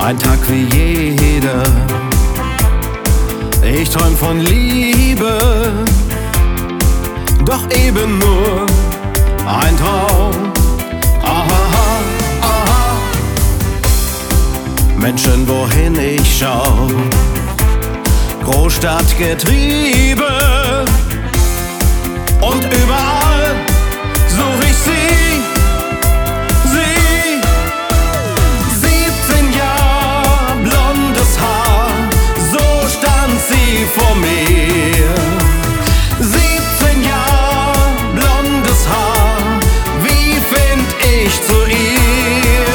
ein Tag wie jeder. Ich träum von Liebe, doch eben nur ein Traum. Aha, aha. Menschen, wohin ich schau, Großstadtgetriebe, und überall such ich sie. 17 Jahre blondes Haar, so stand sie vor mir. 17 Jahre blondes Haar, wie find ich zu ihr?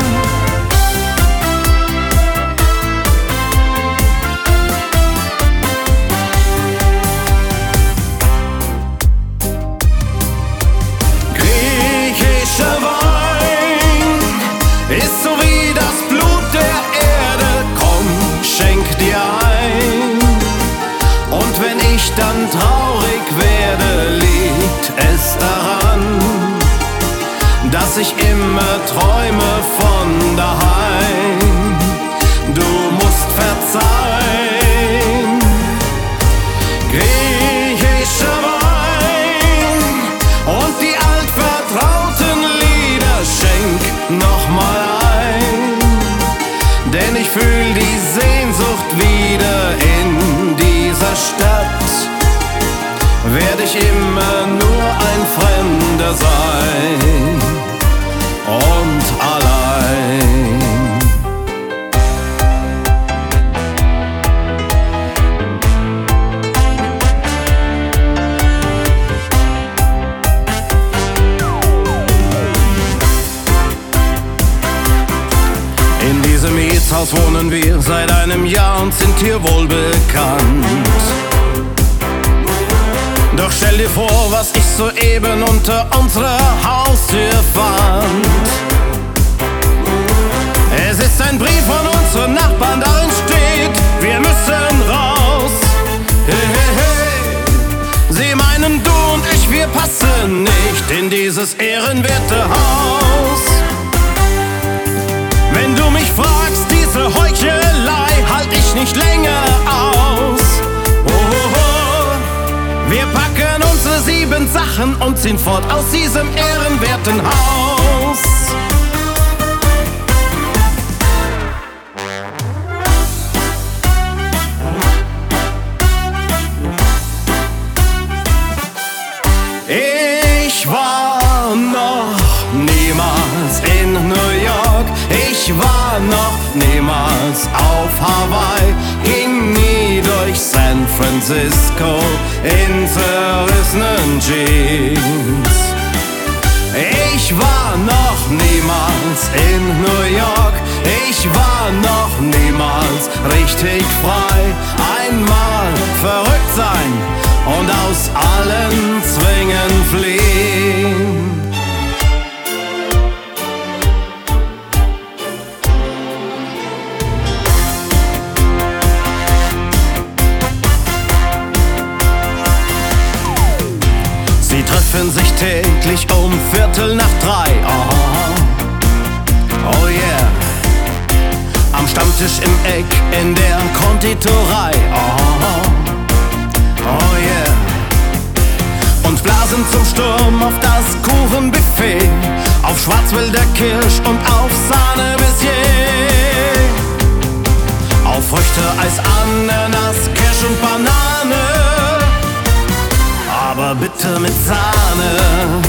Griechischer Wein ist so wie das Blut der Erde, komm, schenk dir ein. Und wenn ich dann traurig werde, liegt es daran, dass ich immer träume von daheim. Du musst verzeihen. Griechischer Wein und die altvertrauten Lieder, schenk nochmal ein, denn ich fühl die Sehnsucht wieder in dieser Stadt. Werd ich immer nur ein Fremder sein und allein. In diesem Mietshaus wohnen wir seit einem Jahr und sind hier wohl bekannt. Doch stell dir vor, was ich soeben unter unserer Haustür fand. Es ist ein Brief von unseren Nachbarn, darin steht, wir müssen raus. Hey, hey, hey. Sie meinen, du und ich, wir passen nicht in dieses ehrenwerte Haus. Wenn du mich fragst, diese Heuchelei halt ich nicht länger aus. Oh, oh, oh. Wir packen unsere 7 Sachen und ziehen fort aus diesem ehrenwerten Haus. Ich war noch niemals in New York, ich war noch niemals auf Hawaii, ging nie durch San Francisco in zerrissenen Jeans. Ich war noch niemals in New York, ich war noch niemals richtig frei. Einmal verrückt sein und aus allen Zwängen fliehen. Sie treffen sich täglich um 2:45. Oh yeah. Am Stammtisch im Eck in der Konditorei. Oh yeah. Und blasen zum Sturm auf das Kuchenbuffet, auf Schwarzwälder Kirsch und auf Sahne Baiser, auf Früchte, Eis, Ananas, Kirsch und Banane, aber bitte mit Sahne.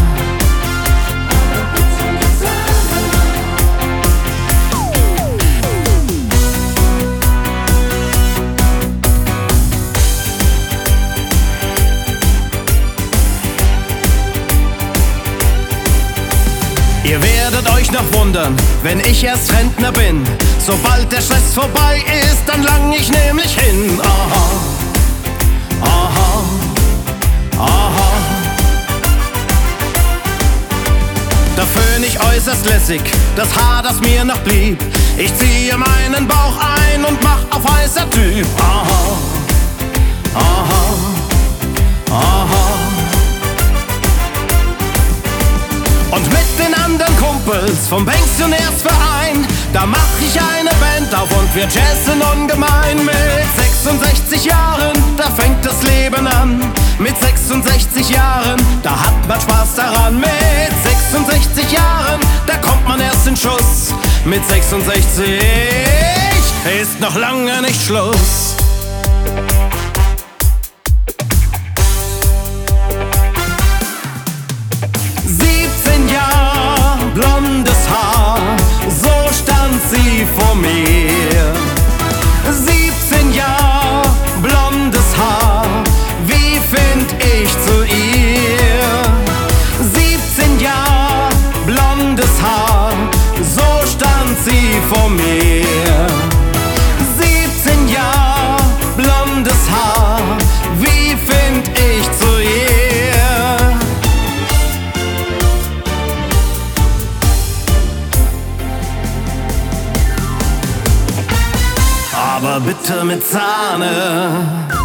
Ihr werdet euch noch wundern, wenn ich erst Rentner bin. Sobald der Stress vorbei ist, dann lang ich nämlich hin. Aha, aha, aha. Da föhn ich äußerst lässig das Haar, das mir noch blieb. Ich ziehe meinen Bauch ein und mach auf heißer Typ. Aha, aha, aha. Und mit den anderen Kumpels vom Pensionärsverein, da mach ich eine Band und wir jazzen ungemein. Mit 66 Jahren, da fängt das Leben an. Mit 66 Jahren, da hat man Spaß daran. Mit 66 Jahren, da kommt man erst in Schuss. Mit 66 ist noch lange nicht Schluss. Blondes Haar, so stand sie vor mir. 17 Jahre blondes Haar, wie find ich zu ihr? 17 Jahre blondes Haar, so stand sie vor mir. 17 Jahre blondes Haar, wie find ich zu ihr? Aber bitte mit Sahne.